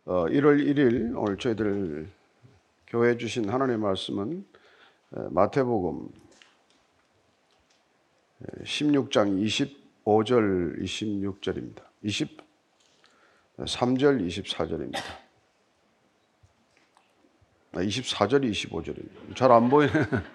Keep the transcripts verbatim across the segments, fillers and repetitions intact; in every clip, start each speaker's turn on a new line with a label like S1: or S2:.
S1: 어, 일월 일일 오늘 저희들 교회에 주신 하나님의 말씀은 마태복음 십육 장 이십오 절 이십육 절입니다. 이십삼 절 이십사 절입니다. 아, 이십사 절이 이십오 절입니다. 잘 안 보이네.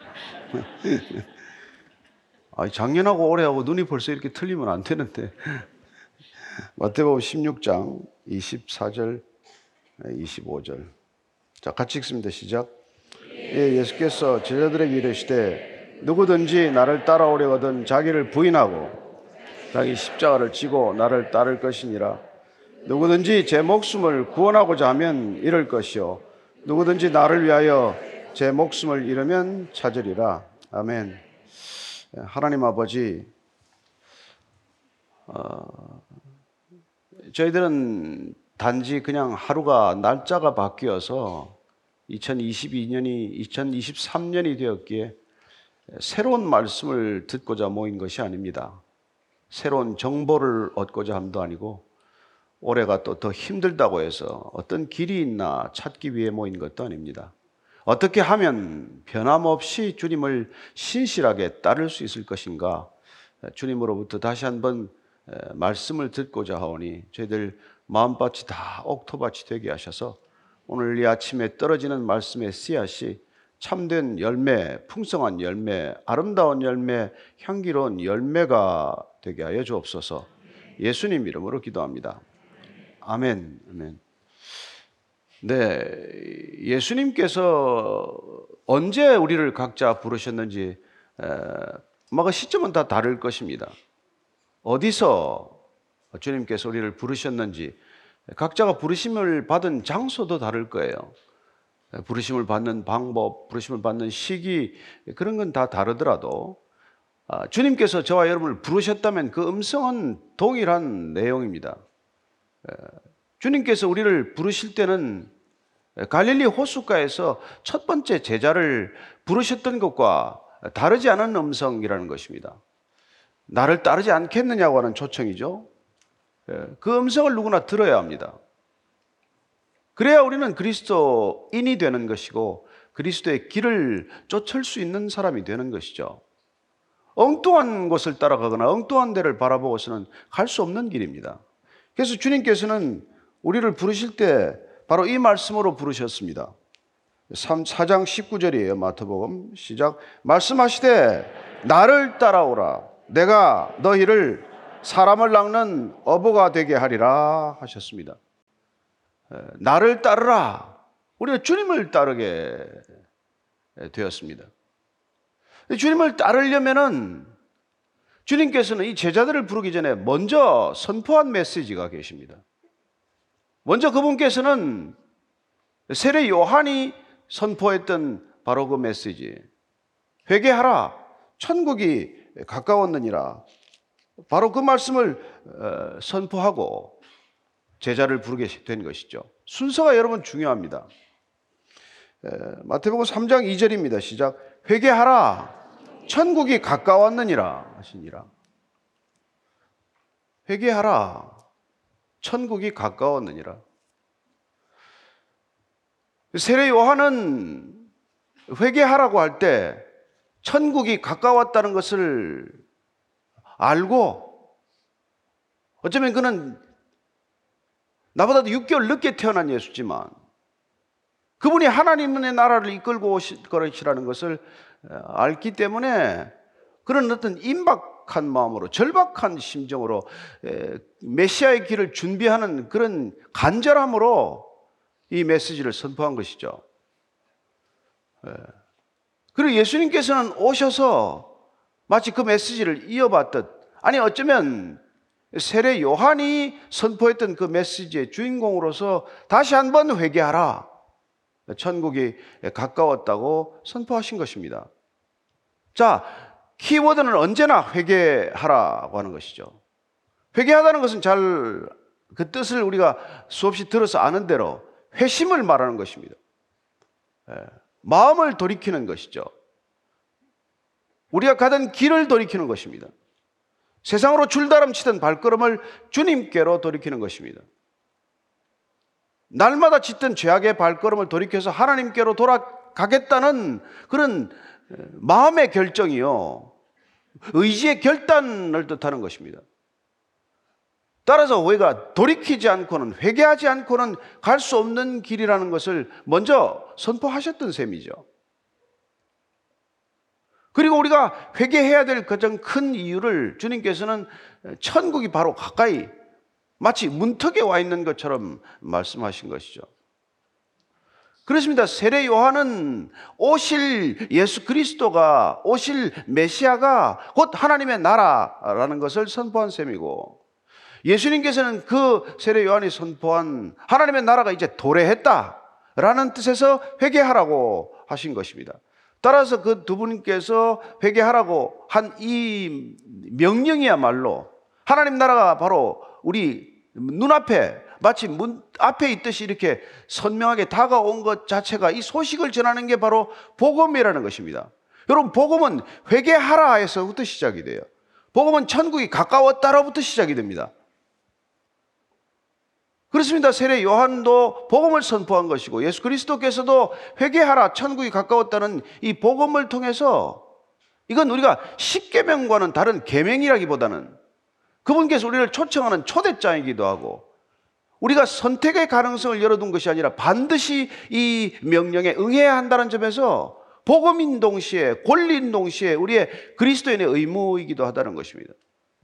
S1: 아, 작년하고 올해하고 눈이 벌써 이렇게 틀리면 안 되는데. 마태복음 십육 장 이십사 절 이십오 절. 자, 같이 읽습니다. 시작. 예, 예수께서 제자들에게 이르시되 누구든지 나를 따라오려거든 자기를 부인하고 자기 십자가를 지고 나를 따를 것이니라. 누구든지 제 목숨을 구원하고자 하면 잃을 것이요 누구든지 나를 위하여 제 목숨을 잃으면 찾으리라. 아멘. 하나님 아버지, 어, 저희들은 단지 그냥 하루가 날짜가 바뀌어서 이천이십이 년이 이천이십삼 년이 되었기에 새로운 말씀을 듣고자 모인 것이 아닙니다. 새로운 정보를 얻고자 함도 아니고 올해가 또 더 힘들다고 해서 어떤 길이 있나 찾기 위해 모인 것도 아닙니다. 어떻게 하면 변함없이 주님을 신실하게 따를 수 있을 것인가, 주님으로부터 다시 한번 말씀을 듣고자 하오니 저희들 마음밭이 다 옥토밭이 되게 하셔서 오늘 이 아침에 떨어지는 말씀의 씨앗이 참된 열매, 풍성한 열매, 아름다운 열매, 향기로운 열매가 되게 하여 주옵소서. 예수님 이름으로 기도합니다. 아멘. 아멘. 네, 예수님께서 언제 우리를 각자 부르셨는지 아마 시점은 다 다를 것입니다. 어디서 주님께서 우리를 부르셨는지, 각자가 부르심을 받은 장소도 다를 거예요. 부르심을 받는 방법, 부르심을 받는 시기, 그런 건 다 다르더라도 주님께서 저와 여러분을 부르셨다면 그 음성은 동일한 내용입니다. 주님께서 우리를 부르실 때는 갈릴리 호숫가에서 첫 번째 제자를 부르셨던 것과 다르지 않은 음성이라는 것입니다. 나를 따르지 않겠느냐고 하는 초청이죠. 그 음성을 누구나 들어야 합니다. 그래야 우리는 그리스도인이 되는 것이고 그리스도의 길을 쫓을 수 있는 사람이 되는 것이죠. 엉뚱한 곳을 따라가거나 엉뚱한 데를 바라보고서는 갈 수 없는 길입니다. 그래서 주님께서는 우리를 부르실 때 바로 이 말씀으로 부르셨습니다. 사 장 십구 절이에요. 마태복음 시작. 말씀하시되 나를 따라오라. 내가 너희를 사람을 낚는 어부가 되게 하리라 하셨습니다. 나를 따르라. 우리가 주님을 따르게 되었습니다. 주님을 따르려면은 주님께서는 이 제자들을 부르기 전에 먼저 선포한 메시지가 계십니다. 먼저 그분께서는 세례 요한이 선포했던 바로 그 메시지, 회개하라, 천국이 가까웠느니라, 바로 그 말씀을 선포하고 제자를 부르게 된 것이죠. 순서가 여러분 중요합니다. 마태복음 삼 장 이 절입니다. 시작. 회개하라, 천국이 가까웠느니라 하시니라. 회개하라, 천국이 가까웠느니라. 세례 요한은 회개하라고 할 때 천국이 가까웠다는 것을 알고, 어쩌면 그는 나보다도 육 개월 늦게 태어난 예수지만 그분이 하나님의 나라를 이끌고 오실 것이라는 것을 알기 때문에 그런 어떤 임박한 마음으로, 절박한 심정으로 메시아의 길을 준비하는 그런 간절함으로 이 메시지를 선포한 것이죠. 그리고 예수님께서는 오셔서 마치 그 메시지를 이어받듯, 아니 어쩌면 세례 요한이 선포했던 그 메시지의 주인공으로서 다시 한번 회개하라, 천국이 가까웠다고 선포하신 것입니다. 자, 키워드는 언제나 회개하라고 하는 것이죠. 회개하다는 것은 잘 그 뜻을 우리가 수없이 들어서 아는 대로 회심을 말하는 것입니다. 마음을 돌이키는 것이죠. 우리가 가던 길을 돌이키는 것입니다. 세상으로 줄다름치던 발걸음을 주님께로 돌이키는 것입니다. 날마다 짓던 죄악의 발걸음을 돌이켜서 하나님께로 돌아가겠다는 그런 마음의 결정이요, 의지의 결단을 뜻하는 것입니다. 따라서 우리가 돌이키지 않고는, 회개하지 않고는 갈 수 없는 길이라는 것을 먼저 선포하셨던 셈이죠. 그리고 우리가 회개해야 될 가장 큰 이유를 주님께서는 천국이 바로 가까이, 마치 문턱에 와 있는 것처럼 말씀하신 것이죠. 그렇습니다. 세례 요한은 오실 예수 그리스도가, 오실 메시아가 곧 하나님의 나라라는 것을 선포한 셈이고, 예수님께서는 그 세례 요한이 선포한 하나님의 나라가 이제 도래했다라는 뜻에서 회개하라고 하신 것입니다. 따라서 그 두 분께서 회개하라고 한 이 명령이야말로 하나님 나라가 바로 우리 눈앞에, 마치 문 앞에 있듯이 이렇게 선명하게 다가온 것 자체가, 이 소식을 전하는 게 바로 복음이라는 것입니다. 여러분, 복음은 회개하라 에서부터 시작이 돼요. 복음은 천국이 가까웠다로부터 시작이 됩니다. 그렇습니다. 세례 요한도 복음을 선포한 것이고, 예수 그리스도께서도 회개하라, 천국이 가까웠다는 이 복음을 통해서, 이건 우리가 십계명과는 다른 계명이라기보다는 그분께서 우리를 초청하는 초대장이기도 하고, 우리가 선택의 가능성을 열어둔 것이 아니라 반드시 이 명령에 응해야 한다는 점에서 복음인 동시에, 권리인 동시에 우리의 그리스도인의 의무이기도 하다는 것입니다.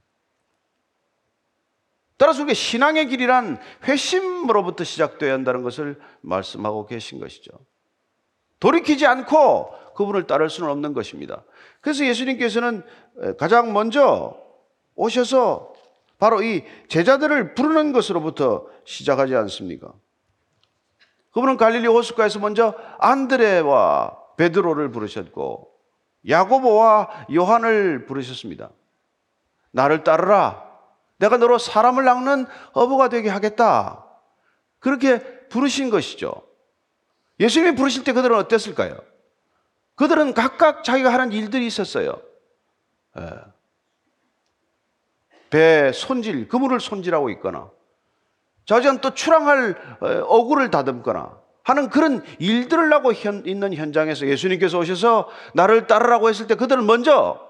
S1: 따라서 우리가 신앙의 길이란 회심으로부터 시작되어야 한다는 것을 말씀하고 계신 것이죠. 돌이키지 않고 그분을 따를 수는 없는 것입니다. 그래서 예수님께서는 가장 먼저 오셔서 바로 이 제자들을 부르는 것으로부터 시작하지 않습니까? 그분은 갈릴리 호숫가에서 먼저 안드레와 베드로를 부르셨고, 야고보와 요한을 부르셨습니다. 나를 따르라, 내가 너로 사람을 낚는 어부가 되게 하겠다, 그렇게 부르신 것이죠. 예수님이 부르실 때 그들은 어땠을까요? 그들은 각각 자기가 하는 일들이 있었어요. 예. 배 손질, 그물을 손질하고 있거나, 자기는 또 출항할 어구를 다듬거나 하는 그런 일들을 하고 있는 현장에서 예수님께서 오셔서 나를 따르라고 했을 때 그들은 먼저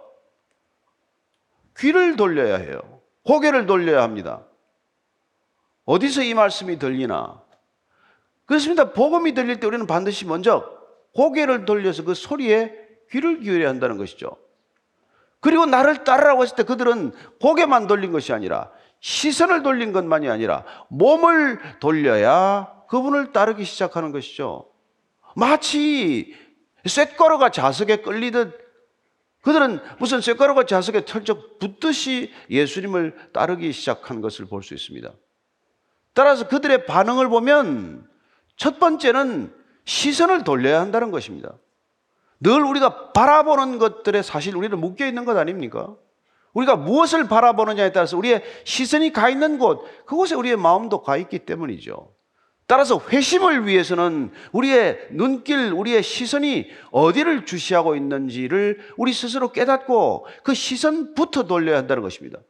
S1: 귀를 돌려야 해요. 고개를 돌려야 합니다. 어디서 이 말씀이 들리나? 그렇습니다. 복음이 들릴 때 우리는 반드시 먼저 고개를 돌려서 그 소리에 귀를 기울여야 한다는 것이죠. 그리고 나를 따르라고 했을 때 그들은 고개만 돌린 것이 아니라, 시선을 돌린 것만이 아니라 몸을 돌려야 그분을 따르기 시작하는 것이죠. 마치 쇳가루가 자석에 끌리듯 그들은 무슨 쇳가루가 자석에 털쩍 붙듯이 예수님을 따르기 시작한 것을 볼 수 있습니다. 따라서 그들의 반응을 보면 첫 번째는 시선을 돌려야 한다는 것입니다. 늘 우리가 바라보는 것들에 사실 우리는 묶여 있는 것 아닙니까? 우리가 무엇을 바라보느냐에 따라서 우리의 시선이 가 있는 곳, 그곳에 우리의 마음도 가 있기 때문이죠. 따라서 회심을 위해서는 우리의 눈길, 우리의 시선이 어디를 주시하고 있는지를 우리 스스로 깨닫고 그 시선부터 돌려야 한다는 것입니다.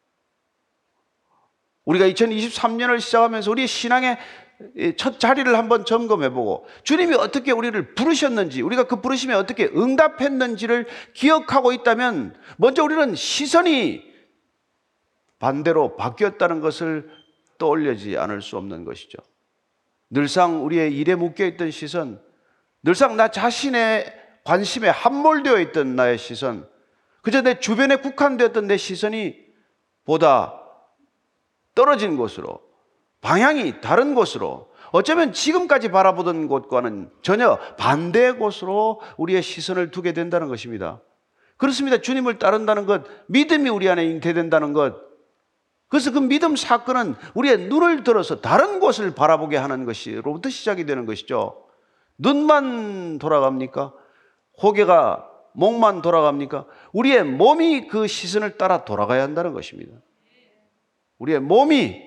S1: 우리가 이천이십삼 년을 시작하면서 우리의 신앙의 첫 자리를 한번 점검해보고 주님이 어떻게 우리를 부르셨는지, 우리가 그 부르심에 어떻게 응답했는지를 기억하고 있다면 먼저 우리는 시선이 반대로 바뀌었다는 것을 떠올리지 않을 수 없는 것이죠. 늘상 우리의 일에 묶여있던 시선, 늘상 나 자신의 관심에 함몰되어 있던 나의 시선, 그저 내 주변에 국한되었던 내 시선이 보다 떨어진 곳으로, 방향이 다른 곳으로, 어쩌면 지금까지 바라보던 곳과는 전혀 반대의 곳으로 우리의 시선을 두게 된다는 것입니다. 그렇습니다. 주님을 따른다는 것, 믿음이 우리 안에 잉태된다는 것, 그래서 그 믿음 사건은 우리의 눈을 들어서 다른 곳을 바라보게 하는 것으로부터 시작이 되는 것이죠. 눈만 돌아갑니까? 고개가, 목만 돌아갑니까? 우리의 몸이 그 시선을 따라 돌아가야 한다는 것입니다. 우리의 몸이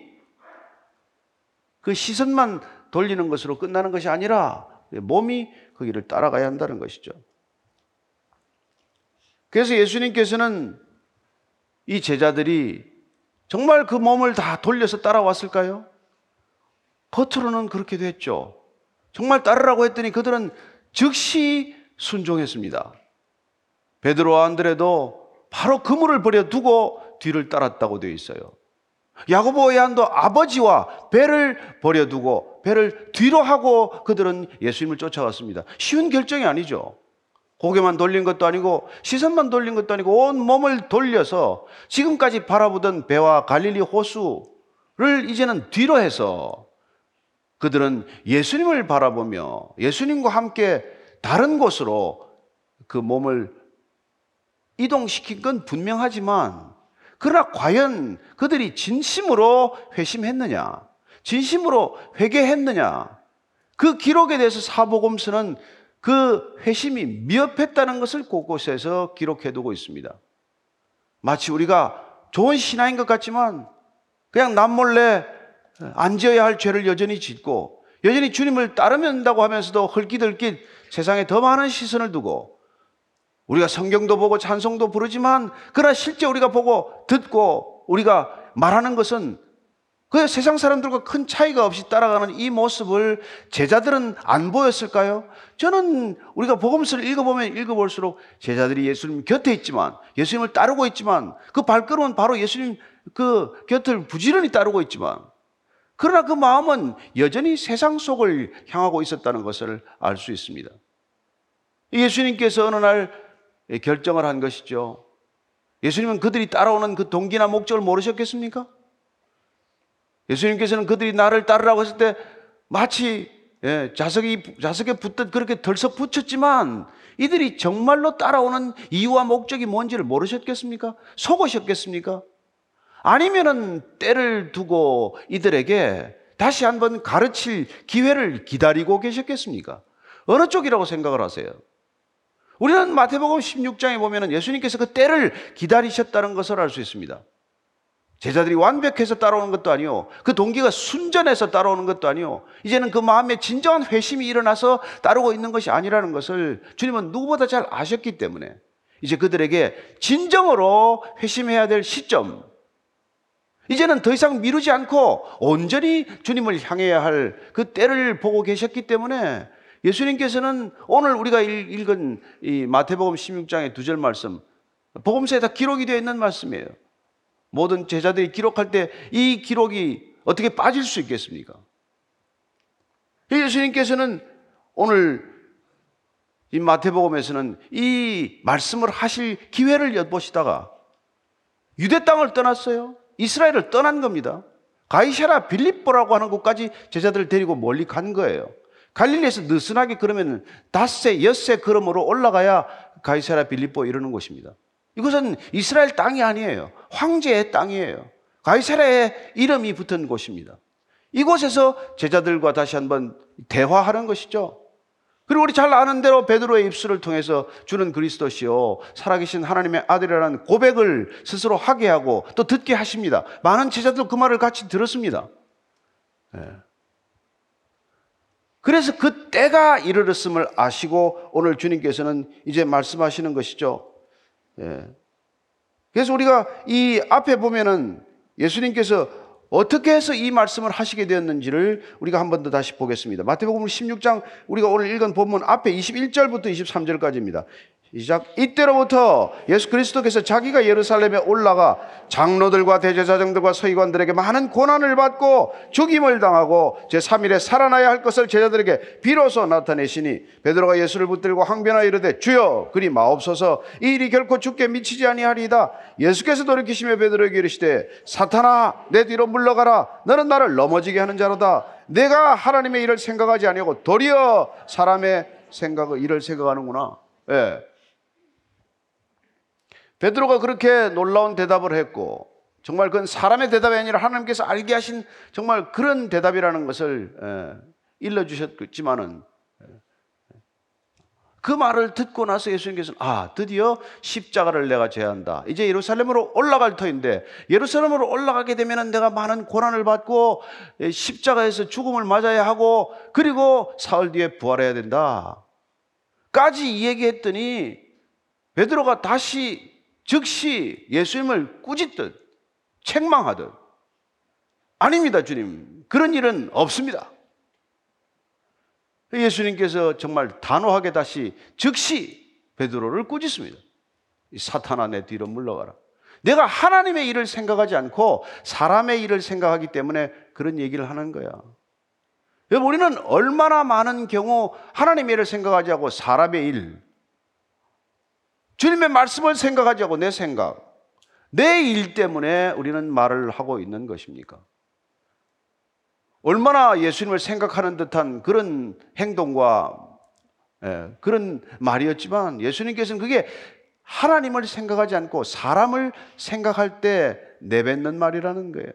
S1: 그 시선만 돌리는 것으로 끝나는 것이 아니라 몸이 그 길을 따라가야 한다는 것이죠. 그래서 예수님께서는 이 제자들이 정말 그 몸을 다 돌려서 따라왔을까요? 겉으로는 그렇게 됐죠. 정말 따르라고 했더니 그들은 즉시 순종했습니다. 베드로와 안드레도 바로 그물을 버려두고 뒤를 따랐다고 되어 있어요. 야고보와 요한도 아버지와 배를 버려두고 배를 뒤로 하고 그들은 예수님을 쫓아갔습니다. 쉬운 결정이 아니죠. 고개만 돌린 것도 아니고 시선만 돌린 것도 아니고 온 몸을 돌려서 지금까지 바라보던 배와 갈릴리 호수를 이제는 뒤로 해서 그들은 예수님을 바라보며 예수님과 함께 다른 곳으로 그 몸을 이동시킨 건 분명하지만 그러나 과연 그들이 진심으로 회심했느냐, 진심으로 회개했느냐, 그 기록에 대해서 사복음서는 그 회심이 미흡했다는 것을 곳곳에서 기록해두고 있습니다. 마치 우리가 좋은 신앙인 것 같지만 그냥 남몰래 안 지어야 할 죄를 여전히 짓고 여전히 주님을 따르면다고 하면서도 헐깃헐깃 세상에 더 많은 시선을 두고 우리가 성경도 보고 찬송도 부르지만 그러나 실제 우리가 보고 듣고 우리가 말하는 것은 그 세상 사람들과 큰 차이가 없이 따라가는 이 모습을 제자들은 안 보였을까요? 저는 우리가 복음서를 읽어보면 읽어볼수록 제자들이 예수님 곁에 있지만 예수님을 따르고 있지만 그 발걸음은 바로 예수님 그 곁을 부지런히 따르고 있지만 그러나 그 마음은 여전히 세상 속을 향하고 있었다는 것을 알 수 있습니다. 예수님께서 어느 날 결정을 한 것이죠. 예수님은 그들이 따라오는 그 동기나 목적을 모르셨겠습니까? 예수님께서는 그들이 나를 따르라고 했을 때 마치 예, 자석이, 자석에 붙듯 그렇게 덜썩 붙였지만 이들이 정말로 따라오는 이유와 목적이 뭔지를 모르셨겠습니까? 속으셨겠습니까? 아니면은 때를 두고 이들에게 다시 한번 가르칠 기회를 기다리고 계셨겠습니까? 어느 쪽이라고 생각을 하세요? 우리는 마태복음 십육 장에 보면 예수님께서 그 때를 기다리셨다는 것을 알 수 있습니다. 제자들이 완벽해서 따라오는 것도 아니요, 그 동기가 순전해서 따라오는 것도 아니요, 이제는 그 마음에 진정한 회심이 일어나서 따르고 있는 것이 아니라는 것을 주님은 누구보다 잘 아셨기 때문에 이제 그들에게 진정으로 회심해야 될 시점, 이제는 더 이상 미루지 않고 온전히 주님을 향해야 할 그 때를 보고 계셨기 때문에 예수님께서는 오늘 우리가 읽은 이 마태복음 십육 장의 두 절 말씀, 복음서에 다 기록이 되어 있는 말씀이에요. 모든 제자들이 기록할 때 이 기록이 어떻게 빠질 수 있겠습니까? 예수님께서는 오늘 이 마태복음에서는 이 말씀을 하실 기회를 엿보시다가 유대 땅을 떠났어요. 이스라엘을 떠난 겁니다. 가이사랴 빌립보라고 하는 곳까지 제자들을 데리고 멀리 간 거예요. 갈릴리에서 느슨하게 그러면 닷새, 엿새 걸음으로 올라가야 가이사랴 빌립보 이르는 곳입니다. 이것은 이스라엘 땅이 아니에요. 황제의 땅이에요. 가이사랴의 이름이 붙은 곳입니다. 이곳에서 제자들과 다시 한번 대화하는 것이죠. 그리고 우리 잘 아는 대로 베드로의 입술을 통해서 주는 그리스도시요 살아계신 하나님의 아들이라는 고백을 스스로 하게 하고 또 듣게 하십니다. 많은 제자들 그 말을 같이 들었습니다. 네. 그래서 그 때가 이르렀음을 아시고 오늘 주님께서는 이제 말씀하시는 것이죠. 예. 그래서 우리가 이 앞에 보면은 예수님께서 어떻게 해서 이 말씀을 하시게 되었는지를 우리가 한 번 더 다시 보겠습니다. 마태복음 십육 장 우리가 오늘 읽은 본문 앞에 이십일 절부터 이십삼 절까지입니다. 시작. 이때로부터 예수 그리스도께서 자기가 예루살렘에 올라가 장로들과 대제사장들과 서기관들에게 많은 고난을 받고 죽임을 당하고 제삼 일에 살아나야 할 것을 제자들에게 비로소 나타내시니 베드로가 예수를 붙들고 항변하여 이르되 주여 그리 마옵소서 이 일이 결코 주께 미치지 아니하리이다. 예수께서 돌이키시며 베드로에게 이르시되 사탄아 내 뒤로 물러가라. 너는 나를 넘어지게 하는 자로다. 내가 하나님의 일을 생각하지 아니하고 도리어 사람의 생각을 일을 생각하는구나. 예. 베드로가 그렇게 놀라운 대답을 했고 정말 그건 사람의 대답이 아니라 하나님께서 알게 하신 정말 그런 대답이라는 것을 예, 일러주셨지만은 그 말을 듣고 나서 예수님께서는 아 드디어 십자가를 내가 져야 한다. 이제 예루살렘으로 올라갈 터인데 예루살렘으로 올라가게 되면 내가 많은 고난을 받고 십자가에서 죽음을 맞아야 하고 그리고 사흘 뒤에 부활해야 된다 까지 얘기했더니 베드로가 다시 즉시 예수님을 꾸짖듯 책망하듯 아닙니다 주님 그런 일은 없습니다. 예수님께서 정말 단호하게 다시 즉시 베드로를 꾸짖습니다. 이 사탄아, 내 뒤로 물러가라. 내가 하나님의 일을 생각하지 않고 사람의 일을 생각하기 때문에 그런 얘기를 하는 거야. 여러분, 우리는 얼마나 많은 경우 하나님의 일을 생각하지 않고 사람의 일, 주님의 말씀을 생각하지 않고 내 생각, 내 일 때문에 우리는 말을 하고 있는 것입니까? 얼마나 예수님을 생각하는 듯한 그런 행동과 예, 그런 말이었지만 예수님께서는 그게 하나님을 생각하지 않고 사람을 생각할 때 내뱉는 말이라는 거예요.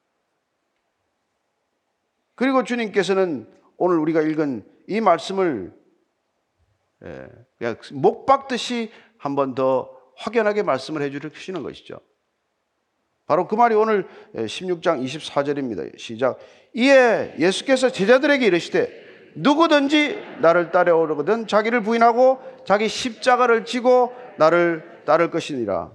S1: 그리고 주님께서는 오늘 우리가 읽은 이 말씀을 예, 그냥 목 박듯이 한 번 더 확연하게 말씀을 해 주시는 것이죠. 바로 그 말이 오늘 십육 장 이십사 절입니다. 시작. 이에 예수께서 제자들에게 이르시되 누구든지 나를 따라오려거든 자기를 부인하고 자기 십자가를 지고 나를 따를 것이니라.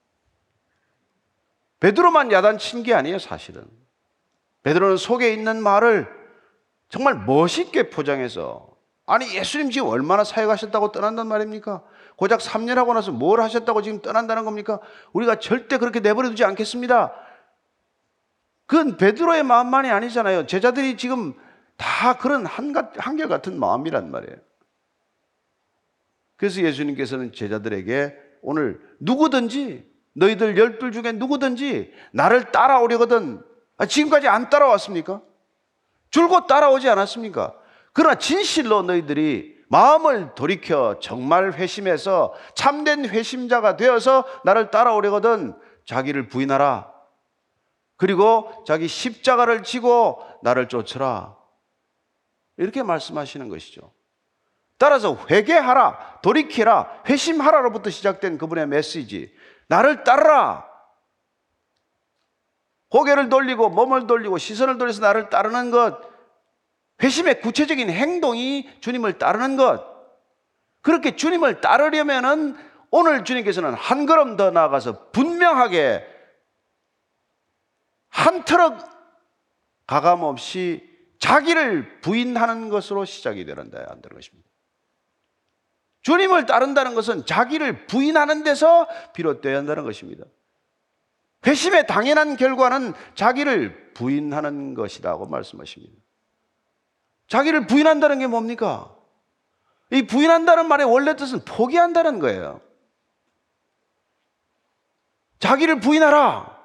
S1: 베드로만 야단친 게 아니에요, 사실은. 베드로는 속에 있는 말을 정말 멋있게 포장해서, 아니 예수님 지금 얼마나 사역하셨다고 떠난단 말입니까? 고작 삼 년 하고 나서 뭘 하셨다고 지금 떠난다는 겁니까? 우리가 절대 그렇게 내버려 두지 않겠습니다. 그건 베드로의 마음만이 아니잖아요. 제자들이 지금 다 그런 한결같은 마음이란 말이에요. 그래서 예수님께서는 제자들에게 오늘 누구든지, 너희들 열둘 중에 누구든지 나를 따라오려거든, 지금까지 안 따라왔습니까? 줄곧 따라오지 않았습니까? 그러나 진실로 너희들이 마음을 돌이켜 정말 회심해서 참된 회심자가 되어서 나를 따라오려거든 자기를 부인하라. 그리고 자기 십자가를 지고 나를 쫓으라. 이렇게 말씀하시는 것이죠. 따라서 회개하라, 돌이키라, 회심하라로부터 시작된 그분의 메시지, 나를 따르라. 고개를 돌리고 몸을 돌리고 시선을 돌려서 나를 따르는 것, 회심의 구체적인 행동이 주님을 따르는 것. 그렇게 주님을 따르려면은 오늘 주님께서는 한 걸음 더 나아가서 분명하게 한 트럭 가감 없이 자기를 부인하는 것으로 시작이 되는데 안 되는 것입니다. 주님을 따른다는 것은 자기를 부인하는 데서 비롯되어야 한다는 것입니다. 회심의 당연한 결과는 자기를 부인하는 것이라고 말씀하십니다. 자기를 부인한다는 게 뭡니까? 이 부인한다는 말의 원래 뜻은 포기한다는 거예요. 자기를 부인하라.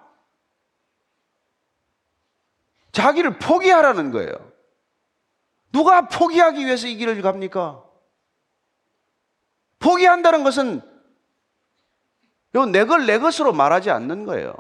S1: 자기를 포기하라는 거예요. 누가 포기하기 위해서 이 길을 갑니까? 포기한다는 것은 내 걸 내 것으로 말하지 않는 거예요.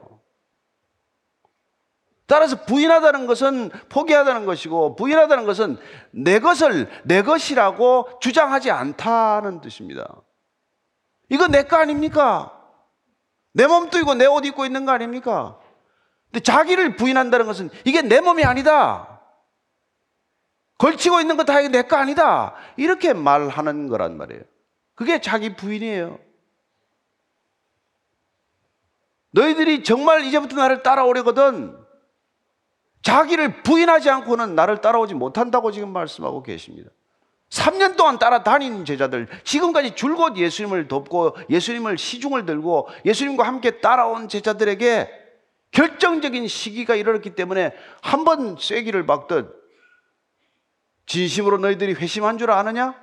S1: 따라서 부인하다는 것은 포기하다는 것이고, 부인하다는 것은 내 것을 내 것이라고 주장하지 않다는 뜻입니다. 이거 내 거 아닙니까? 내 몸도 이고 내 옷 입고 있는 거 아닙니까? 근데 자기를 부인한다는 것은 이게 내 몸이 아니다, 걸치고 있는 거 다 이게 내 거 아니다, 이렇게 말하는 거란 말이에요. 그게 자기 부인이에요. 너희들이 정말 이제부터 나를 따라오려거든 자기를 부인하지 않고는 나를 따라오지 못한다고 지금 말씀하고 계십니다. 삼 년 동안 따라다닌 제자들, 지금까지 줄곧 예수님을 돕고 예수님을 시중을 들고 예수님과 함께 따라온 제자들에게 결정적인 시기가 이르렀기 때문에 한 번 쐐기를 박듯, 진심으로 너희들이 회심한 줄 아느냐?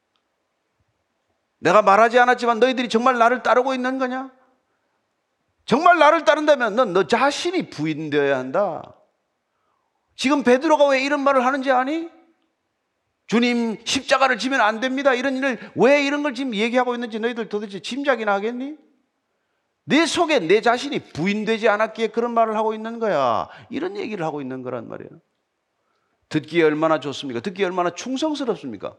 S1: 내가 말하지 않았지만 너희들이 정말 나를 따르고 있는 거냐? 정말 나를 따른다면 넌 너 자신이 부인되어야 한다. 지금 베드로가 왜 이런 말을 하는지 아니? 주님 십자가를 지면 안 됩니다, 이런 일을 왜 이런 걸 지금 얘기하고 있는지 너희들 도대체 짐작이나 하겠니? 내 속에 내 자신이 부인되지 않았기에 그런 말을 하고 있는 거야, 이런 얘기를 하고 있는 거란 말이에요. 듣기에 얼마나 좋습니까? 듣기에 얼마나 충성스럽습니까?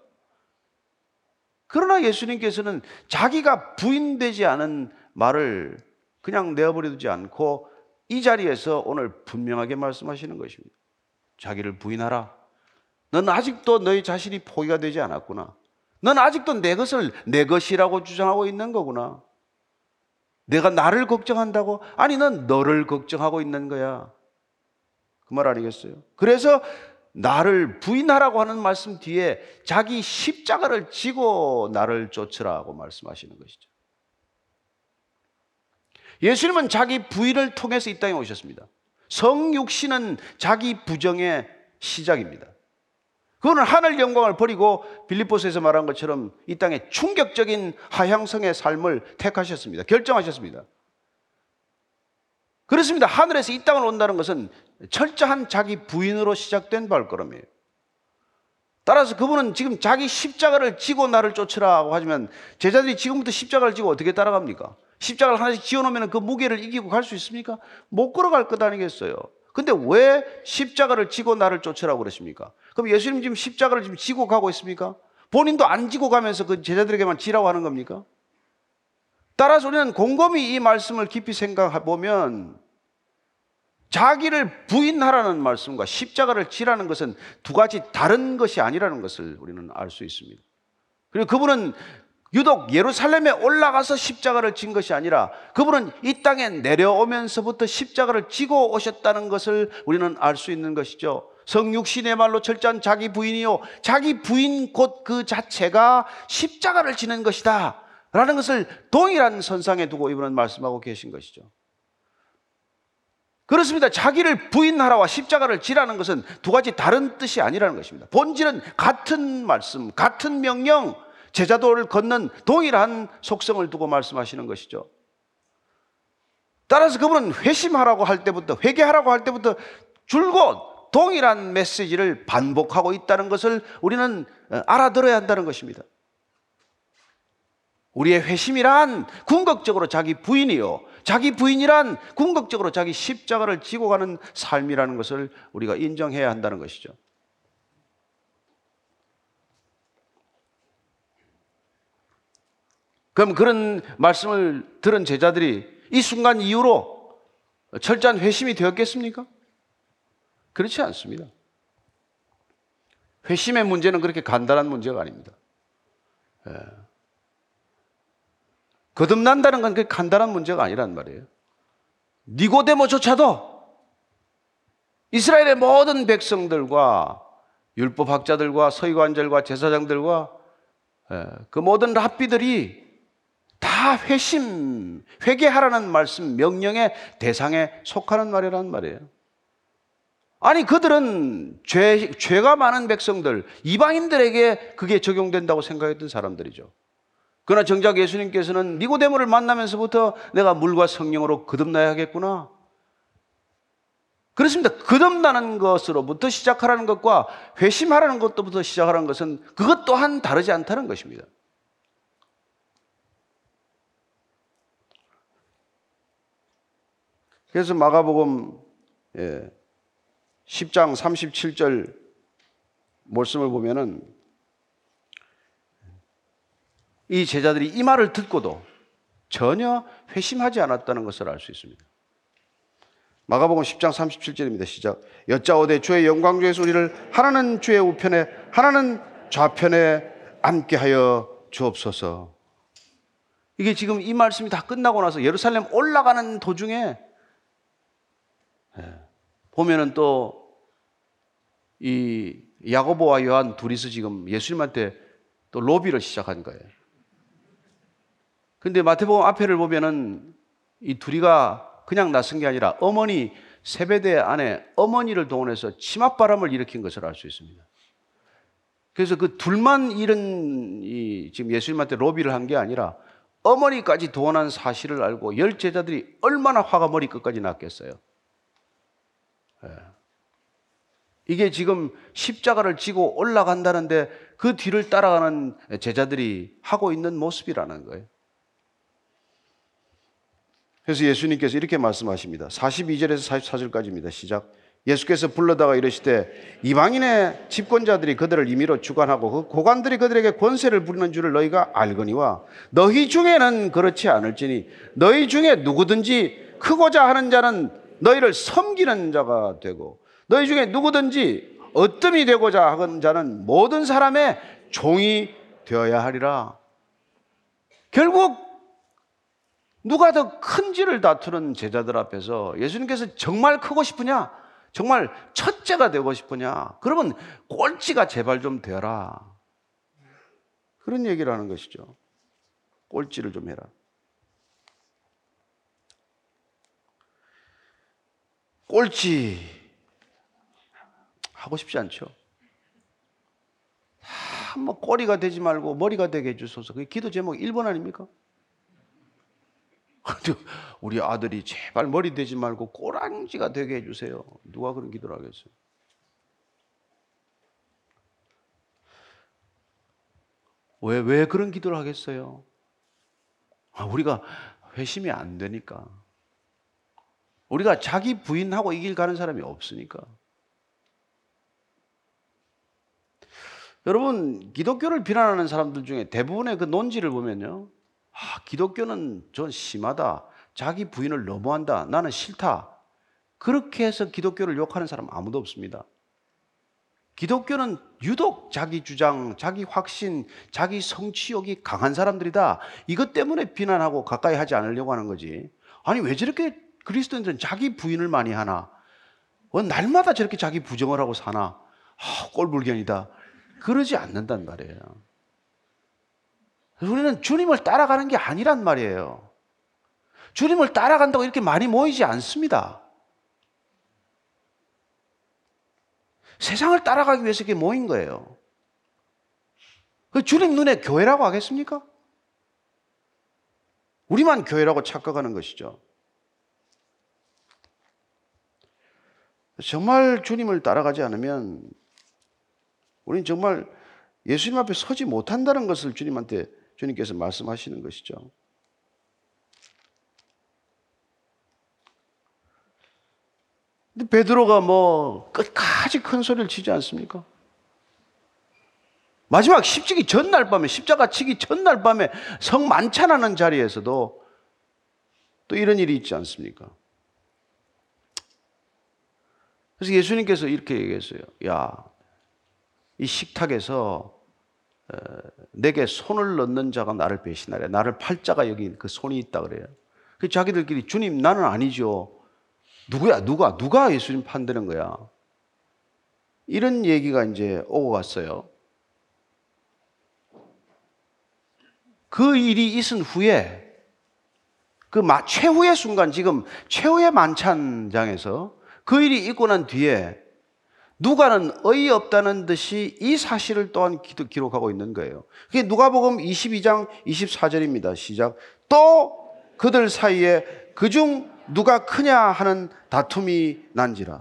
S1: 그러나 예수님께서는 자기가 부인되지 않은 말을 그냥 내어버려 두지 않고 이 자리에서 오늘 분명하게 말씀하시는 것입니다. 자기를 부인하라. 넌 아직도 너희 자신이 포기가 되지 않았구나. 넌 아직도 내 것을 내 것이라고 주장하고 있는 거구나. 내가 나를 걱정한다고? 아니, 넌 너를 걱정하고 있는 거야. 그 말 아니겠어요? 그래서 나를 부인하라고 하는 말씀 뒤에 자기 십자가를 지고 나를 쫓으라고 말씀하시는 것이죠. 예수님은 자기 부인을 통해서 이 땅에 오셨습니다. 성육신은 자기 부정의 시작입니다. 그거는 하늘 영광을 버리고 빌립보서에서 말한 것처럼 이 땅에 충격적인 하향성의 삶을 택하셨습니다. 결정하셨습니다. 그렇습니다. 하늘에서 이 땅을 온다는 것은 철저한 자기 부인으로 시작된 발걸음이에요. 따라서 그분은 지금 자기 십자가를 지고 나를 쫓으라고 하지만 제자들이 지금부터 십자가를 지고 어떻게 따라갑니까? 십자가를 하나씩 지어놓으면 그 무게를 이기고 갈 수 있습니까? 못 걸어갈 것 아니겠어요? 근데 왜 십자가를 지고 나를 쫓으라고 그러십니까? 그럼 예수님 지금 십자가를 지금 지고 가고 있습니까? 본인도 안 지고 가면서 그 제자들에게만 지라고 하는 겁니까? 따라서 우리는 곰곰이 이 말씀을 깊이 생각해 보면 자기를 부인하라는 말씀과 십자가를 지라는 것은 두 가지 다른 것이 아니라는 것을 우리는 알 수 있습니다. 그리고 그분은 유독 예루살렘에 올라가서 십자가를 진 것이 아니라 그분은 이 땅에 내려오면서부터 십자가를 지고 오셨다는 것을 우리는 알 수 있는 것이죠. 성육신의 말로 철저한 자기 부인이요, 자기 부인 곧 그 자체가 십자가를 지는 것이다 라는 것을 동일한 선상에 두고 이분은 말씀하고 계신 것이죠. 그렇습니다. 자기를 부인하라와 십자가를 지라는 것은 두 가지 다른 뜻이 아니라는 것입니다. 본질은 같은 말씀, 같은 명령, 제자도를 걷는 동일한 속성을 두고 말씀하시는 것이죠. 따라서 그분은 회심하라고 할 때부터, 회개하라고 할 때부터 줄곧 동일한 메시지를 반복하고 있다는 것을 우리는 알아들어야 한다는 것입니다. 우리의 회심이란 궁극적으로 자기 부인이요, 자기 부인이란 궁극적으로 자기 십자가를 지고 가는 삶이라는 것을 우리가 인정해야 한다는 것이죠. 그럼 그런 말씀을 들은 제자들이 이 순간 이후로 철저한 회심이 되었겠습니까? 그렇지 않습니다. 회심의 문제는 그렇게 간단한 문제가 아닙니다. 예. 거듭난다는 건 그렇게 간단한 문제가 아니란 말이에요. 니고데모조차도 이스라엘의 모든 백성들과 율법학자들과 서기관들과 제사장들과 그 모든 랍비들이 다 회심, 회개하라는 말씀, 명령의 대상에 속하는 말이란 말이에요. 아니, 그들은 죄, 죄가 많은 백성들, 이방인들에게 그게 적용된다고 생각했던 사람들이죠. 그러나 정작 예수님께서는 니고데모를 만나면서부터 내가 물과 성령으로 거듭나야겠구나. 그렇습니다. 거듭나는 것으로부터 시작하라는 것과 회심하라는 것부터 시작하라는 것은 그것 또한 다르지 않다는 것입니다. 그래서 마가복음 십 장 삼십칠 절 말씀을 보면은 이 제자들이 이 말을 듣고도 전혀 회심하지 않았다는 것을 알 수 있습니다. 마가복음 십 장 삼십칠 절입니다. 시작. 여짜오되 주의 영광 중에서 우리를 하나는 주의 우편에 하나는 좌편에 앉게 하여 주옵소서. 이게 지금 이 말씀이 다 끝나고 나서 예루살렘 올라가는 도중에 보면은 또 이 야고보와 요한 둘이서 지금 예수님한테 또 로비를 시작한 거예요. 근데 마태복음 앞에를 보면은 이 둘이가 그냥 나선 게 아니라 어머니 세베대 안에 어머니를 동원해서 치맛바람을 일으킨 것을 알 수 있습니다. 그래서 그 둘만 이런 이 지금 예수님한테 로비를 한 게 아니라 어머니까지 동원한 사실을 알고 열 제자들이 얼마나 화가 머리 끝까지 났겠어요. 예. 이게 지금 십자가를 지고 올라간다는데 그 뒤를 따라가는 제자들이 하고 있는 모습이라는 거예요. 그래서 예수님께서 이렇게 말씀하십니다. 사십이 절에서 사십사 절까지입니다. 시작. 예수께서 불러다가 이르시되 이방인의 집권자들이 그들을 임의로 주관하고 그 고관들이 그들에게 권세를 부리는 줄을 너희가 알거니와 너희 중에는 그렇지 않을지니 너희 중에 누구든지 크고자 하는 자는 너희를 섬기는 자가 되고 너희 중에 누구든지 어뜸이 되고자 하는 자는 모든 사람의 종이 되어야 하리라. 결국 누가 더 큰지를 다투는 제자들 앞에서 예수님께서 정말 크고 싶으냐? 정말 첫째가 되고 싶으냐? 그러면 꼴찌가 제발 좀 되라. 그런 얘기를 하는 것이죠. 꼴찌를 좀 해라. 꼴찌 하고 싶지 않죠. 아, 뭐 꼬리가 되지 말고 머리가 되게 해주소서. 그게 기도 제목 일 번 아닙니까? 우리 아들이 제발 머리 되지 말고 꼬랑지가 되게 해주세요. 누가 그런 기도를 하겠어요? 왜, 왜 그런 기도를 하겠어요? 아, 우리가 회심이 안 되니까. 우리가 자기 부인하고 이 길 가는 사람이 없으니까. 여러분, 기독교를 비난하는 사람들 중에 대부분의 그 논지를 보면요. 아, 기독교는 전 심하다. 자기 부인을 너무한다. 나는 싫다. 그렇게 해서 기독교를 욕하는 사람 아무도 없습니다. 기독교는 유독 자기 주장, 자기 확신, 자기 성취욕이 강한 사람들이다. 이것 때문에 비난하고 가까이 하지 않으려고 하는 거지. 아니, 왜 저렇게 그리스도인들은 자기 부인을 많이 하나? 왜 날마다 저렇게 자기 부정을 하고 사나? 아, 꼴불견이다. 그러지 않는단 말이에요. 우리는 주님을 따라가는 게 아니란 말이에요. 주님을 따라간다고 이렇게 많이 모이지 않습니다. 세상을 따라가기 위해서 이렇게 모인 거예요. 주님 눈에 교회라고 하겠습니까? 우리만 교회라고 착각하는 것이죠. 정말 주님을 따라가지 않으면 우리는 정말 예수님 앞에 서지 못한다는 것을 주님한테 주님께서 말씀하시는 것이죠. 근데 베드로가 뭐 끝까지 큰 소리를 치지 않습니까? 마지막 십지기 전날 밤에, 십자가 치기 전날 밤에 성 만찬하는 자리에서도 또 이런 일이 있지 않습니까? 그래서 예수님께서 이렇게 얘기했어요. 야, 이 식탁에서 내게 손을 넣는 자가 나를 배신하래. 나를 팔 자가 여기 그 손이 있다 그래요. 그래서 자기들끼리 주님 나는 아니죠. 누구야? 누가? 누가 예수님 판다는 거야? 이런 얘기가 이제 오고 갔어요. 그 일이 있은 후에 그 최후의 순간, 지금 최후의 만찬장에서 그 일이 있고 난 뒤에 누가는 어이없다는 듯이 이 사실을 또한 기록하고 있는 거예요. 그게 누가복음 이십이 장 이십사 절입니다. 시작. 또 그들 사이에 그중 누가 크냐 하는 다툼이 난지라.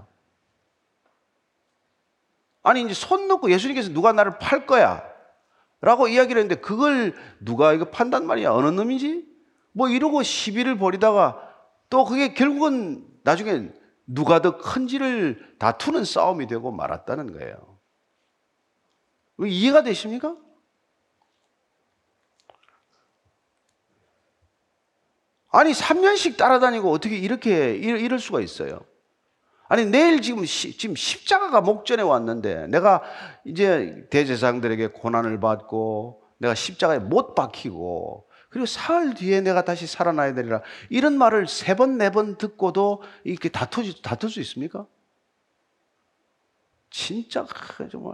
S1: 아니 이제 손 놓고 예수님께서 누가 나를 팔 거야 라고 이야기를 했는데 그걸 누가 이거 판단 말이야. 어느 놈이지? 뭐 이러고 시비를 벌이다가 또 그게 결국은 나중에 누가 더 큰지를 다투는 싸움이 되고 말았다는 거예요. 이해가 되십니까? 아니 삼 년씩 따라다니고 어떻게 이렇게 이럴 수가 있어요? 아니 내일 지금 시, 지금 십자가가 목전에 왔는데 내가 이제 대제사장들에게 고난을 받고 내가 십자가에 못 박히고 그리고 사흘 뒤에 내가 다시 살아나야 되리라 이런 말을 세 번 네 번 듣고도 이렇게 다투, 다툴 수 있습니까? 진짜 정말.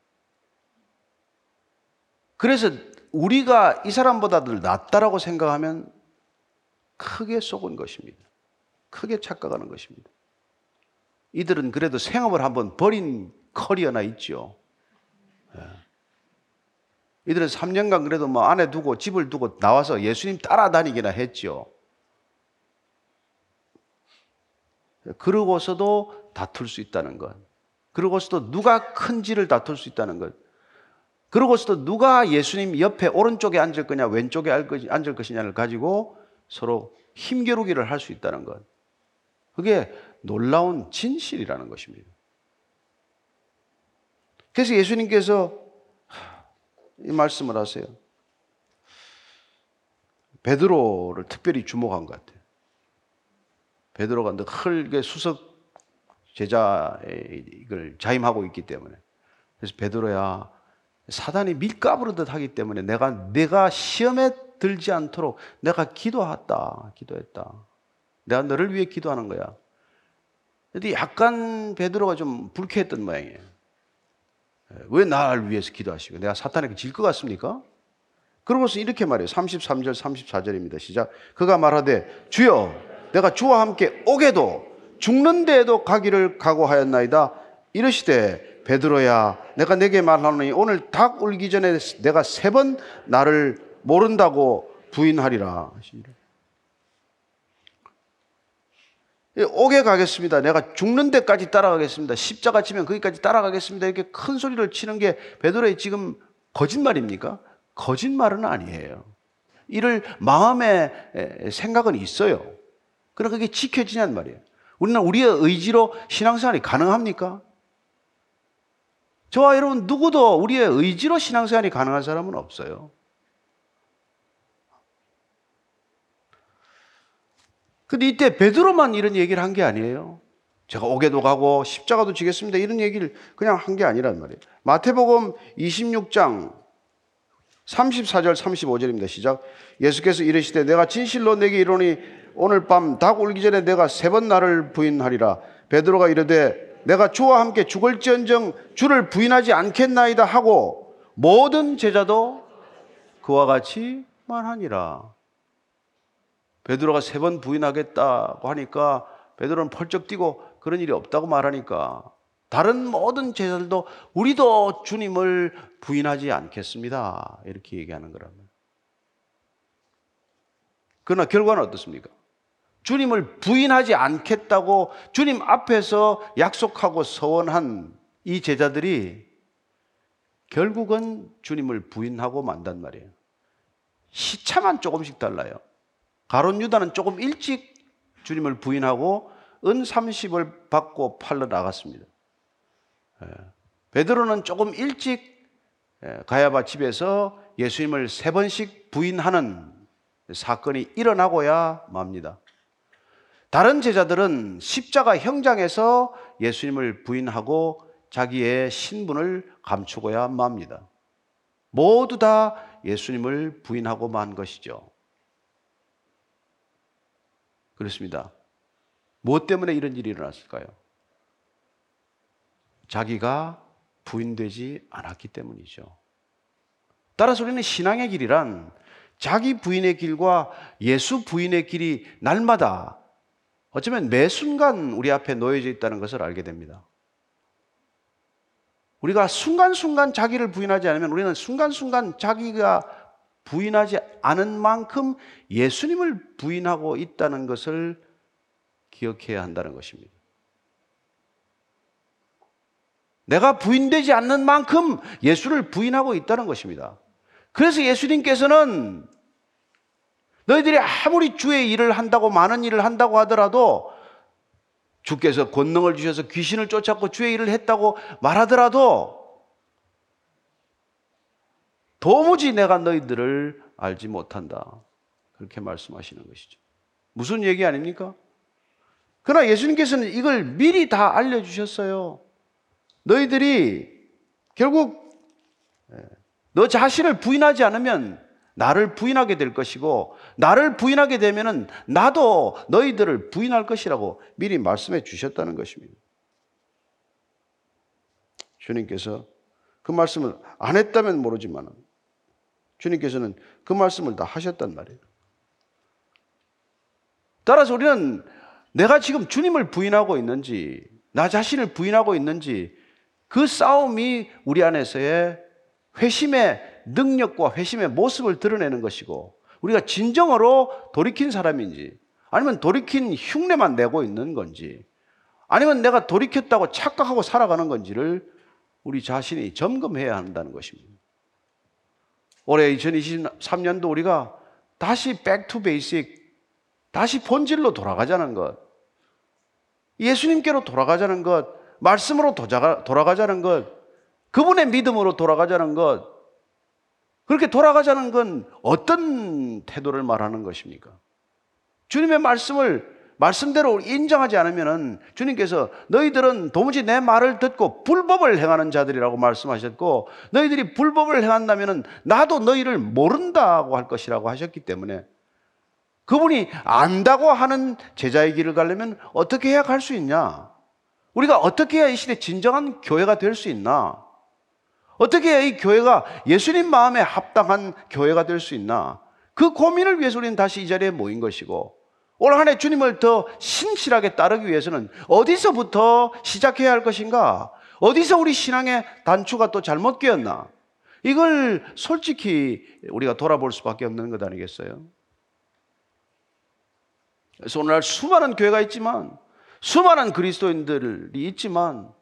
S1: 그래서 우리가 이 사람보다도 낫다라고 생각하면 크게 속은 것입니다. 크게 착각하는 것입니다. 이들은 그래도 생업을 한번 버린 커리어나 있죠. 이들은 삼 년간 그래도 뭐 아내 두고 집을 두고 나와서 예수님 따라다니기나 했죠. 그러고서도 다툴 수 있다는 것. 그러고서도 누가 큰지를 다툴 수 있다는 것. 그러고서도 누가 예수님 옆에 오른쪽에 앉을 거냐 왼쪽에 앉을 것이냐를 가지고 서로 힘겨루기를 할 수 있다는 것. 그게 놀라운 진실이라는 것입니다. 그래서 예수님께서 이 말씀을 하세요. 베드로를 특별히 주목한 것 같아요. 베드로가 늘 수석 제자의 이걸 자임하고 있기 때문에. 그래서 베드로야, 사단이 밀가부르듯 하기 때문에 내가 내가 시험에 들지 않도록 내가 기도했다, 기도했다. 내가 너를 위해 기도하는 거야. 근데 약간 베드로가 좀 불쾌했던 모양이에요. 왜 나를 위해서 기도하시고 내가 사탄에게 질 것 같습니까? 그러고서 이렇게 말해요. 삼십삼 절 삼십사 절입니다. 시작. 그가 말하되 주여 내가 주와 함께 오게도 죽는 데에도 가기를 각오하였나이다. 이르시되 베드로야 내가 내게 말하노니 오늘 닭 울기 전에 내가 세 번 나를 모른다고 부인하리라. 오게 가겠습니다. 내가 죽는 데까지 따라가겠습니다. 십자가 치면 거기까지 따라가겠습니다. 이렇게 큰 소리를 치는 게 베드로의 지금 거짓말입니까? 거짓말은 아니에요. 이를 마음의 생각은 있어요. 그러나 그게 지켜지냔 말이에요. 우리는 우리의 의지로 신앙생활이 가능합니까? 저와 여러분 누구도 우리의 의지로 신앙생활이 가능한 사람은 없어요. 근데 이때 베드로만 이런 얘기를 한 게 아니에요. 제가 옥에도 가고 십자가도 지겠습니다. 이런 얘기를 그냥 한 게 아니란 말이에요. 마태복음 이십육 장 삼십사 절 삼십오 절입니다. 시작. 예수께서 이르시되 내가 진실로 내게 이르노니 오늘 밤 닭 울기 전에 내가 세 번 나를 부인하리라. 베드로가 이르되 내가 주와 함께 죽을지언정 주를 부인하지 않겠나이다 하고 모든 제자도 그와 같이 말하니라. 베드로가 세 번 부인하겠다고 하니까 베드로는 펄쩍 뛰고 그런 일이 없다고 말하니까 다른 모든 제자들도 우리도 주님을 부인하지 않겠습니다. 이렇게 얘기하는 거라면. 그러나 결과는 어떻습니까? 주님을 부인하지 않겠다고 주님 앞에서 약속하고 서원한 이 제자들이 결국은 주님을 부인하고 만단 말이에요. 시차만 조금씩 달라요. 가룟 유다는 조금 일찍 주님을 부인하고 은 삼십을 받고 팔러 나갔습니다. 베드로는 조금 일찍 가야바 집에서 예수님을 세 번씩 부인하는 사건이 일어나고야 맙니다. 다른 제자들은 십자가 형장에서 예수님을 부인하고 자기의 신분을 감추고야 맙니다. 모두 다 예수님을 부인하고 만 것이죠. 그렇습니다. 무엇 때문에 이런 일이 일어났을까요? 자기가 부인되지 않았기 때문이죠. 따라서 우리는 신앙의 길이란 자기 부인의 길과 예수 부인의 길이 날마다 어쩌면 매 순간 우리 앞에 놓여져 있다는 것을 알게 됩니다. 우리가 순간순간 자기를 부인하지 않으면 우리는 순간순간 자기가 부인하지 않은 만큼 예수님을 부인하고 있다는 것을 기억해야 한다는 것입니다. 내가 부인되지 않는 만큼 예수를 부인하고 있다는 것입니다. 그래서 예수님께서는 너희들이 아무리 주의 일을 한다고 많은 일을 한다고 하더라도 주께서 권능을 주셔서 귀신을 쫓았고 주의 일을 했다고 말하더라도 도무지 내가 너희들을 알지 못한다. 그렇게 말씀하시는 것이죠. 무슨 얘기 아닙니까? 그러나 예수님께서는 이걸 미리 다 알려주셨어요. 너희들이 결국 너 자신을 부인하지 않으면 나를 부인하게 될 것이고 나를 부인하게 되면 나도 너희들을 부인할 것이라고 미리 말씀해 주셨다는 것입니다. 주님께서 그 말씀을 안 했다면 모르지만 주님께서는 그 말씀을 다 하셨단 말이에요. 따라서 우리는 내가 지금 주님을 부인하고 있는지 나 자신을 부인하고 있는지 그 싸움이 우리 안에서의 회심의 능력과 회심의 모습을 드러내는 것이고 우리가 진정으로 돌이킨 사람인지 아니면 돌이킨 흉내만 내고 있는 건지 아니면 내가 돌이켰다고 착각하고 살아가는 건지를 우리 자신이 점검해야 한다는 것입니다. 올해 이천이십삼 년도 우리가 다시 back to basic, 다시 본질로 돌아가자는 것, 예수님께로 돌아가자는 것, 말씀으로 돌아가자는 것, 그분의 믿음으로 돌아가자는 것, 그렇게 돌아가자는 건 어떤 태도를 말하는 것입니까? 주님의 말씀을 말씀대로 인정하지 않으면 주님께서 너희들은 도무지 내 말을 듣고 불법을 행하는 자들이라고 말씀하셨고 너희들이 불법을 행한다면 나도 너희를 모른다고 할 것이라고 하셨기 때문에 그분이 안다고 하는 제자의 길을 가려면 어떻게 해야 갈 수 있냐? 우리가 어떻게 해야 이 시대 진정한 교회가 될 수 있나? 어떻게 해야 이 교회가 예수님 마음에 합당한 교회가 될 수 있나? 그 고민을 위해서 우리는 다시 이 자리에 모인 것이고, 올 한 해 주님을 더 신실하게 따르기 위해서는 어디서부터 시작해야 할 것인가? 어디서 우리 신앙의 단추가 또 잘못 끼었나? 이걸 솔직히 우리가 돌아볼 수밖에 없는 것 아니겠어요? 그래서 오늘날 수많은 교회가 있지만, 수많은 그리스도인들이 있지만,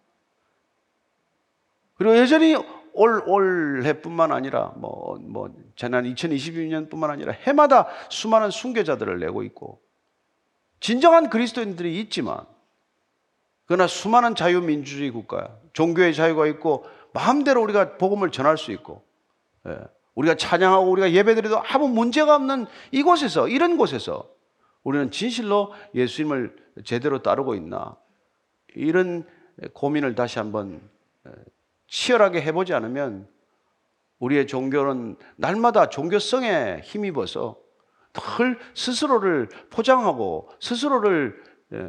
S1: 그리고 여전히 올, 올해뿐만 아니라 뭐, 뭐 지난 이천이십이 년뿐만 아니라 해마다 수많은 순교자들을 내고 있고, 진정한 그리스도인들이 있지만, 그러나 수많은 자유민주주의 국가, 종교의 자유가 있고 마음대로 우리가 복음을 전할 수 있고, 예, 우리가 찬양하고 우리가 예배드려도 아무 문제가 없는 이곳에서, 이런 곳에서 우리는 진실로 예수님을 제대로 따르고 있나, 이런 고민을 다시 한번 치열하게 해보지 않으면 우리의 종교는 날마다 종교성에 힘입어서 늘 스스로를 포장하고 스스로를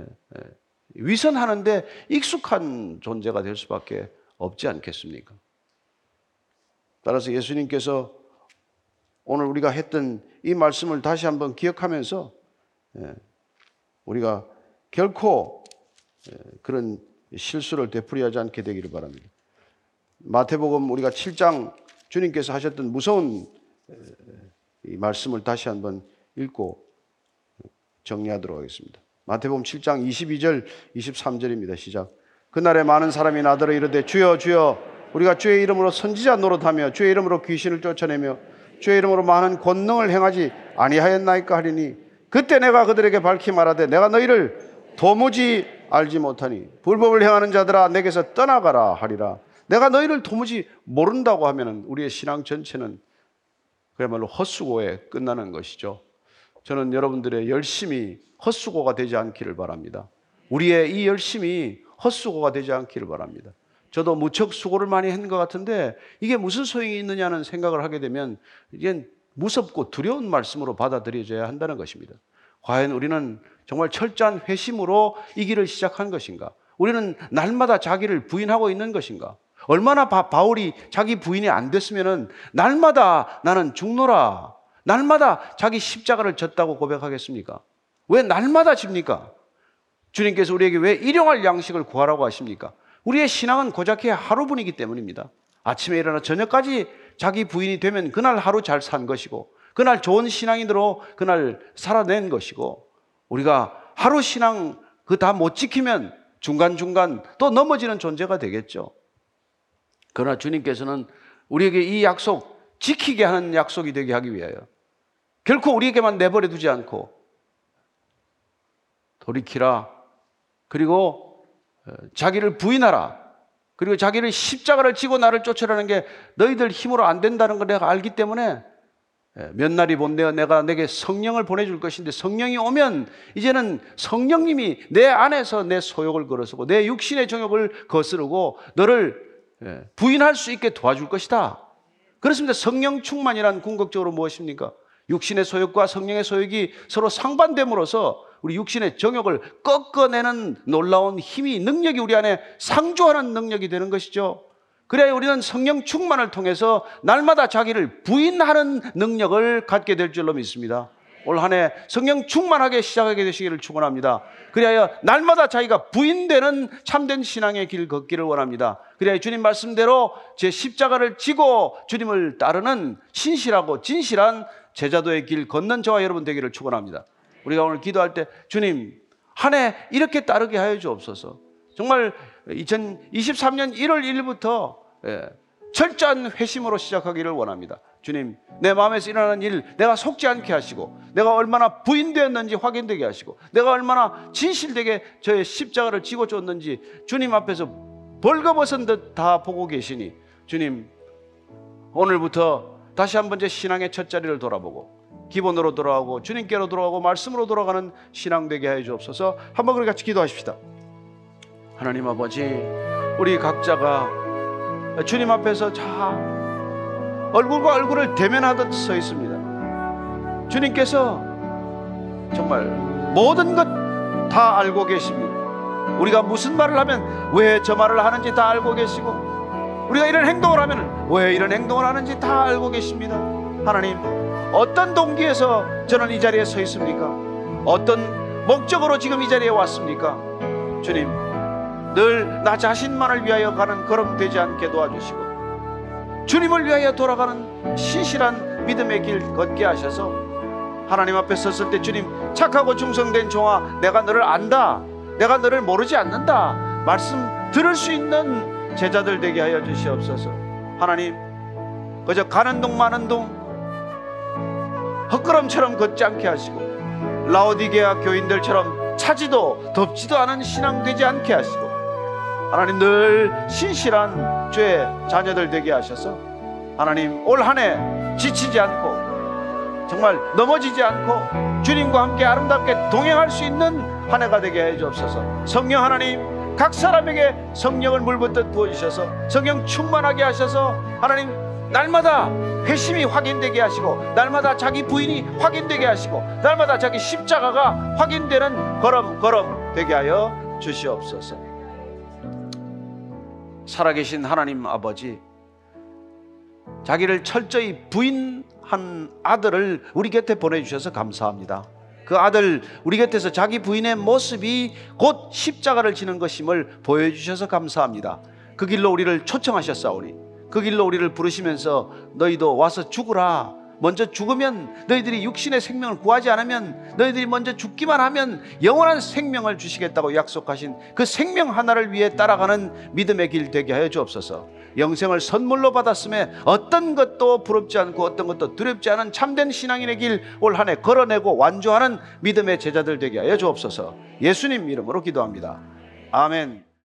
S1: 위선하는데 익숙한 존재가 될 수밖에 없지 않겠습니까? 따라서 예수님께서 오늘 우리가 했던 이 말씀을 다시 한번 기억하면서 우리가 결코 그런 실수를 되풀이하지 않게 되기를 바랍니다. 마태복음 우리가 칠 장 주님께서 하셨던 무서운 이 말씀을 다시 한번 읽고 정리하도록 하겠습니다. 마태복음 칠 장 이십이 절 이십삼 절입니다. 시작. 그날에 많은 사람이 나더러 이르되 주여 주여 우리가 주의 이름으로 선지자 노릇하며 주의 이름으로 귀신을 쫓아내며 주의 이름으로 많은 권능을 행하지 아니하였나이까 하리니 그때 내가 그들에게 밝히 말하되 내가 너희를 도무지 알지 못하니 불법을 행하는 자들아 내게서 떠나가라 하리라. 내가 너희를 도무지 모른다고 하면 우리의 신앙 전체는 그야말로 헛수고에 끝나는 것이죠. 저는 여러분들의 열심이 헛수고가 되지 않기를 바랍니다. 우리의 이 열심이 헛수고가 되지 않기를 바랍니다. 저도 무척 수고를 많이 한 것 같은데 이게 무슨 소용이 있느냐는 생각을 하게 되면 이게 무섭고 두려운 말씀으로 받아들여져야 한다는 것입니다. 과연 우리는 정말 철저한 회심으로 이 길을 시작한 것인가? 우리는 날마다 자기를 부인하고 있는 것인가? 얼마나 바, 바울이 자기 부인이 안 됐으면은 날마다 나는 죽노라, 날마다 자기 십자가를 졌다고 고백하겠습니까? 왜 날마다 집니까? 주님께서 우리에게 왜 일용할 양식을 구하라고 하십니까? 우리의 신앙은 고작 하루분이기 때문입니다. 아침에 일어나 저녁까지 자기 부인이 되면 그날 하루 잘 산 것이고, 그날 좋은 신앙인으로 그날 살아낸 것이고, 우리가 하루 신앙 그 다 못 지키면 중간중간 또 넘어지는 존재가 되겠죠. 그러나 주님께서는 우리에게 이 약속 지키게 하는 약속이 되게 하기 위하여 결코 우리에게만 내버려 두지 않고 돌이키라, 그리고 자기를 부인하라, 그리고 자기를 십자가를 지고 나를 쫓으라는 게 너희들 힘으로 안 된다는 걸 내가 알기 때문에 몇 날이 본내어 내가 내게 성령을 보내줄 것인데 성령이 오면 이제는 성령님이 내 안에서 내 소욕을 걸어서고 내 육신의 정욕을 거스르고 너를 부인할 수 있게 도와줄 것이다. 그렇습니다. 성령 충만이란 궁극적으로 무엇입니까? 육신의 소욕과 성령의 소욕이 서로 상반됨으로써 우리 육신의 정욕을 꺾어내는 놀라운 힘이, 능력이 우리 안에 상주하는 능력이 되는 것이죠. 그래야 우리는 성령 충만을 통해서 날마다 자기를 부인하는 능력을 갖게 될 줄로 믿습니다. 올 한 해 성령 충만하게 시작하게 되시기를 축원합니다. 그래야 날마다 자기가 부인되는 참된 신앙의 길 걷기를 원합니다. 그래야 주님 말씀대로 제 십자가를 지고 주님을 따르는 신실하고 진실한 제자도의 길 걷는 저와 여러분 되기를 축원합니다. 우리가 오늘 기도할 때 주님 한 해 이렇게 따르게 하여 주옵소서. 정말 이천이십삼 년 일월 일일부터 예, 철저한 회심으로 시작하기를 원합니다. 주님, 내 마음에서 일어나는 일 내가 속지 않게 하시고, 내가 얼마나 부인되었는지 확인되게 하시고, 내가 얼마나 진실되게 저의 십자가를 지고 줬는지 주님 앞에서 벌거벗은 듯 다 보고 계시니, 주님 오늘부터 다시 한번 제 신앙의 첫 자리를 돌아보고 기본으로 돌아가고 주님께로 돌아가고 말씀으로 돌아가는 신앙 되게 하여 주옵소서. 한번 우리 같이 기도하십시다. 하나님 아버지, 우리 각자가 주님 앞에서 자 얼굴과 얼굴을 대면하듯 서 있습니다. 주님께서 정말 모든 것 다 알고 계십니다. 우리가 무슨 말을 하면 왜 저 말을 하는지 다 알고 계시고, 우리가 이런 행동을 하면 왜 이런 행동을 하는지 다 알고 계십니다. 하나님, 어떤 동기에서 저는 이 자리에 서 있습니까? 어떤 목적으로 지금 이 자리에 왔습니까? 주님, 늘 나 자신만을 위하여 가는 걸음 되지 않게 도와주시고, 주님을 위하여 돌아가는 신실한 믿음의 길 걷게 하셔서 하나님 앞에 섰을 때 주님, 착하고 충성된 종아, 내가 너를 안다, 내가 너를 모르지 않는다 말씀 들을 수 있는 제자들 되게 하여 주시옵소서. 하나님, 그저 가는 동 마는 동 헛걸음처럼 걷지 않게 하시고, 라오디게아 교인들처럼 차지도 덥지도 않은 신앙 되지 않게 하시고, 하나님 늘 신실한 주의 자녀들 되게 하셔서 하나님 올 한 해 지치지 않고 정말 넘어지지 않고 주님과 함께 아름답게 동행할 수 있는 한 해가 되게 해 주옵소서. 성령 하나님, 각 사람에게 성령을 물붓듯 부어주셔서 성령 충만하게 하셔서 하나님 날마다 회심이 확인되게 하시고, 날마다 자기 부인이 확인되게 하시고, 날마다 자기 십자가가 확인되는 걸음 걸음 되게 하여 주시옵소서. 살아계신 하나님 아버지, 자기를 철저히 부인한 아들을 우리 곁에 보내주셔서 감사합니다. 그 아들 우리 곁에서 자기 부인의 모습이 곧 십자가를 지는 것임을 보여주셔서 감사합니다. 그 길로 우리를 초청하셨사오니 그 길로 우리를 부르시면서 너희도 와서 죽으라, 먼저 죽으면 너희들이 육신의 생명을 구하지 않으면, 너희들이 먼저 죽기만 하면 영원한 생명을 주시겠다고 약속하신 그 생명 하나를 위해 따라가는 믿음의 길 되게 하여 주옵소서. 영생을 선물로 받았음에 어떤 것도 부럽지 않고 어떤 것도 두렵지 않은 참된 신앙인의 길 올 한 해 걸어내고 완주하는 믿음의 제자들 되게 하여 주옵소서. 예수님 이름으로 기도합니다. 아멘.